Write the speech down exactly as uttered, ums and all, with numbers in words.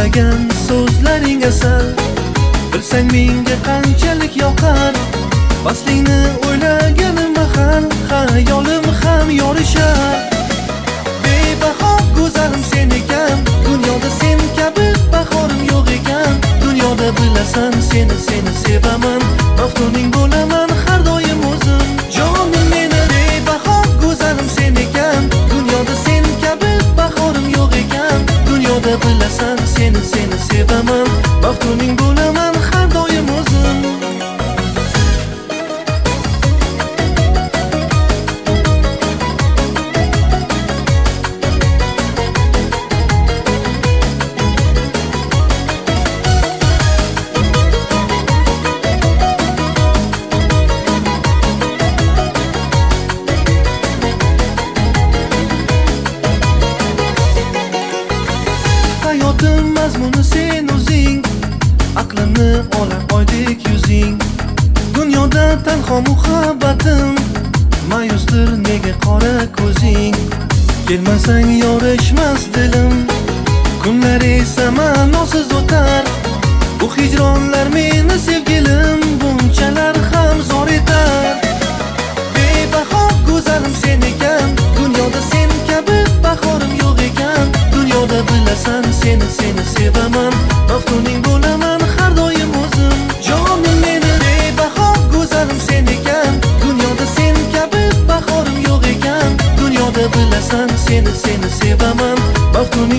aytmagan so'zlaring asal. Bilsang menga qanchalik yoqar, Vaslingni o'ylaganim mahal xayolim ham yorishar. Bebaho go'zalim sen ekan, dunyoda sen kabi bahorim yo'q ekan. Dunyoda bilasan seni seni sevaman, maftuning bo'laman har doim o'zim. Jonim meni bebaho go'zalim sen ekan, dunyoda sen kabi bahorim yo'q ekan. Dunyoda bilasan seni seni sevaman, maftuning bo'laman har doim o'zim. Hayotim mazmuni sen o'zing, aqlimni ola oydek yuzing. Dunyoda tanho muhabbatim, mayusdir nega qora ko'zing. Kelmasang yorishmas dilim, kunlar esa ma'nosiz o'tar. Bu hijronlar meni sevgilim bunchalar ham zor etar. Bebaho go'zalim sen ekan, dunyoda sen kabi bahorim yo'q ekan. Dunyoda bilasan seni seni sevaman, maftuning bo'laman har doim o'zim. Jonim meni bebaho go'zalim sen ekan, dunyoda sen kabi bahorim yo'q ekan. Dunyoda bilasan seni seni sevaman, maftuning